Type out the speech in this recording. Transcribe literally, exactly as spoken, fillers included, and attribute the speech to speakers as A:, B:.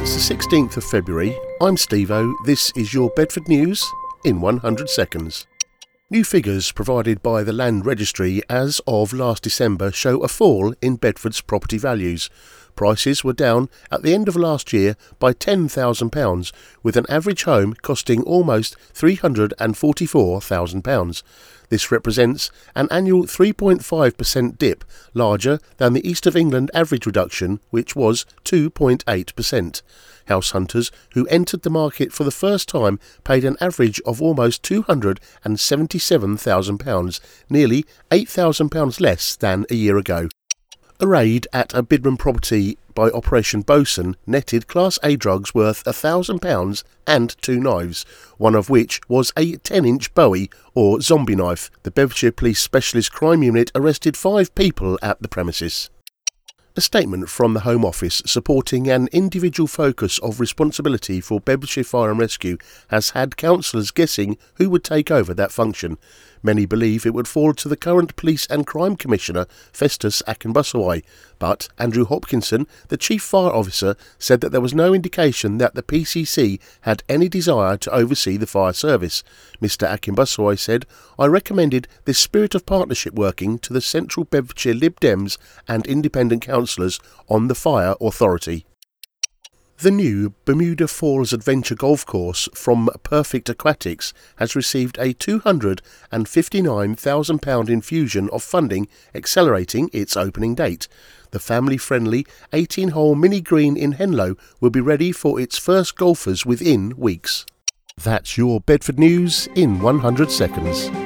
A: It's the sixteenth of February. I'm Steve-O. This is your Bedford News in one hundred seconds. New figures provided by the Land Registry as of last December show a fall in Bedford's property values. Prices were down at the end of last year by ten thousand pounds, with an average home costing almost three hundred forty-four thousand pounds. This represents an annual three point five percent dip, larger than the East of England average reduction, which was two point eight percent. House hunters who entered the market for the first time paid an average of almost two hundred seventy-seven thousand pounds, nearly eight thousand pounds less than a year ago. A raid at a Bidman property by Operation Bosun netted Class A drugs worth one thousand pounds and two knives, one of which was a ten-inch Bowie or zombie knife. The Bedfordshire Police Specialist Crime Unit arrested five people at the premises. A statement from the Home Office supporting an individual focus of responsibility for Bedfordshire Fire and Rescue has had councillors guessing who would take over that function. Many believe it would fall to the current Police and Crime Commissioner, Festus Akinbusawai, but Andrew Hopkinson, the Chief Fire Officer, said that there was no indication that the P C C had any desire to oversee the fire service. Mr Akinbusawai said, "I recommended this spirit of partnership working to the Central Bedfordshire Lib Dems and independent councillors on the Fire Authority." The new Bermuda Falls Adventure Golf Course from Perfect Aquatics has received a two hundred fifty-nine thousand pounds infusion of funding, accelerating its opening date. The family-friendly eighteen-hole mini-green in Henlow will be ready for its first golfers within weeks. That's your Bedford News in one hundred seconds.